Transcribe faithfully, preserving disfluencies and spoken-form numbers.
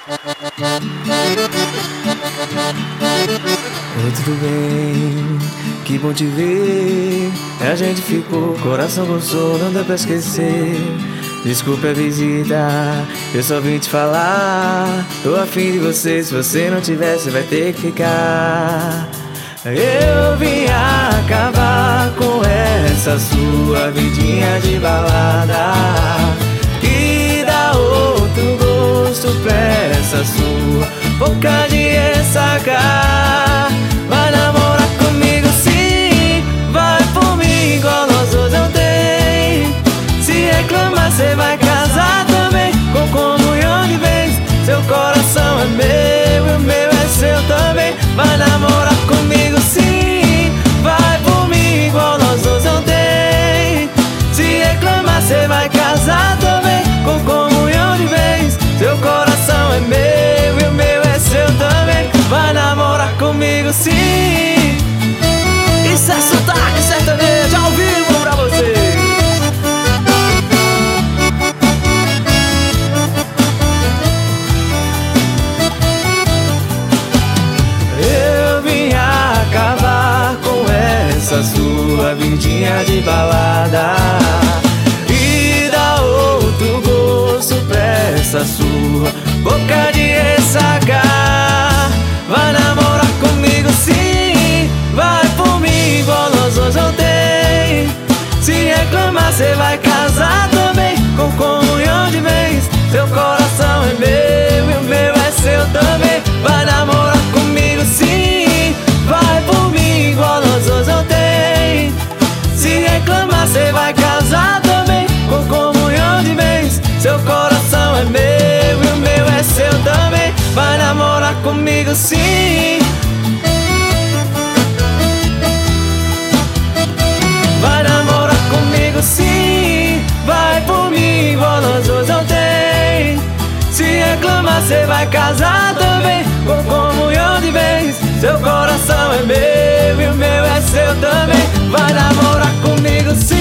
Oi, tudo bem? Que bom te ver. A gente ficou, coração gostou, não dá pra esquecer. Desculpa a visita, eu só vim te falar. Tô afim de você, se você não tiver, você vai ter que ficar. Eu vim acabar com essa sua vidinha de balada e dar outro gosto pra essa sua boca de ressaca. Vai namorar comigo sim, vai por mim igual nós dois ontem. Se reclamar cê vai casar também, com comunhão de bens. Seu coração é meu e o meu é seu também. Vai namorar comigo sim, vai por mim igual nós dois ontem. Se reclamar cê vai casar também, com comunhão de bens. Seu coração é meu e o meu é seu também. Vai namorar comigo sim. Isso é sotaque sertanejo ao vivo pra você. Eu vim acabar com essa sua vidinha de balada e dar outro gosto pra essa sua boca de ressaca. Vai namorar comigo sim, vai por mim igual nós dois ontem. Se reclamar cê vai casar também, com comunhão de bens. Seu coração é meu e o meu é seu também. Vai namorar comigo sim, vai por mim igual nós dois ontem. Se reclamar cê vai casar também, com comunhão de bens. Seu coração é meu e o meu é seu também. Vai namorar comigo sim. Vai namorar comigo sim, vai por mim igual nós dois ontem. Se reclamar cê vai casar também, com comunhão de bens. Seu coração é meu e o meu é seu também. Vai namorar comigo sim.